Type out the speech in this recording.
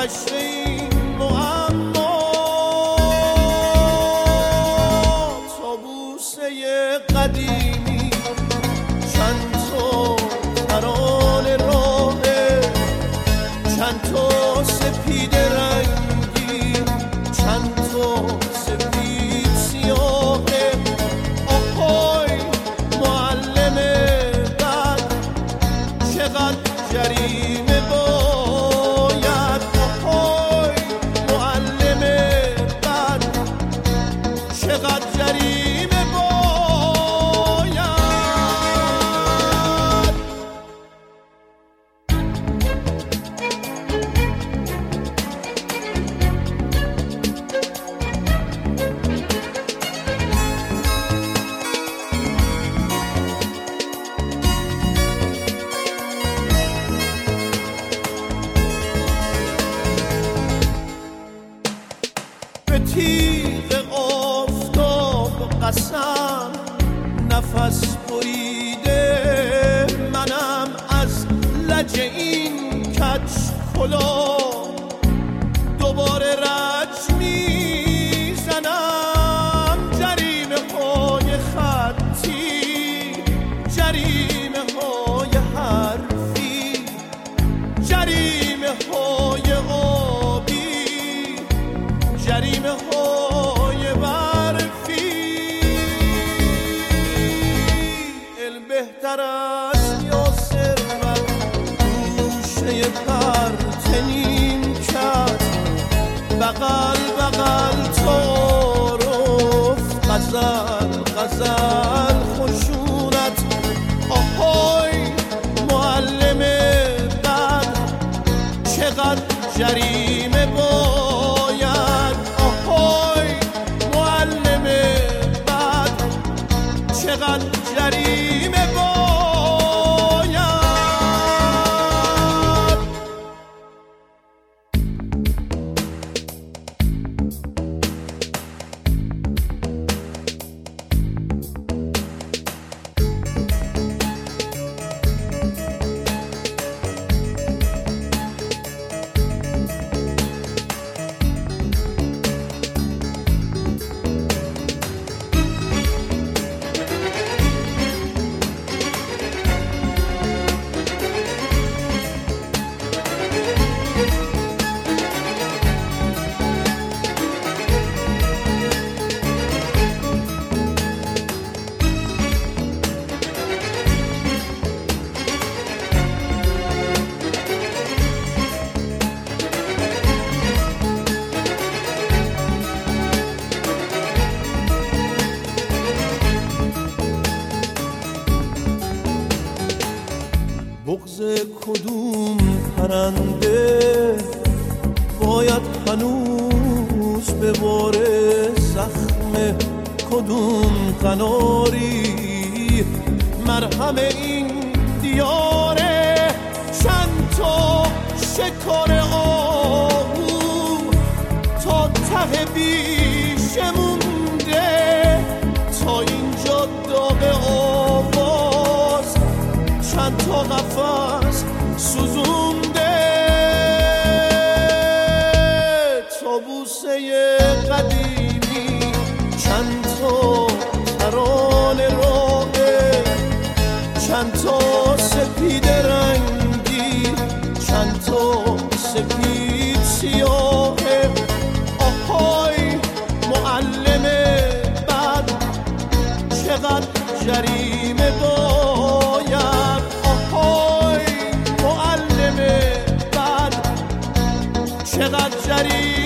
حشر این معما طاووسه قدیمی چند تا ترانه راهه چند تا سپید رنگی چند تا سفید سیاهه آهای معلم بد چقدر جریمه باید آهای معلم بد چقدر جریمه باید به تیغ آفتاب قسم نفس بریده منم از لج این کج کلا دوباره رج میزنم جریمه های خطی جریمه های حرفی جریمه های آبی جریمه های برفی بهتر است یا ثروت گوشه پرت نیمکت بغل بغل تعارف غزل غزل خشونت آهای معلم بد چقدر جریمه باید آهای معلم بد چقدر جریمه باید بغض کدوم پرنده باید هنوز به باره زخم کدوم قناری مرهم این دیاره چند تا شکار آهو تا ته بیشه مونده تا اینجا داغ آواز چند تا قفس سوزونده طاووسه قدیمی چند تا ترانه راهه چند تا سپید رنگی چند تا سپید سیاهه آهای معلم بد چقدر جریمه باید آهای معلم بد چقدر جریمه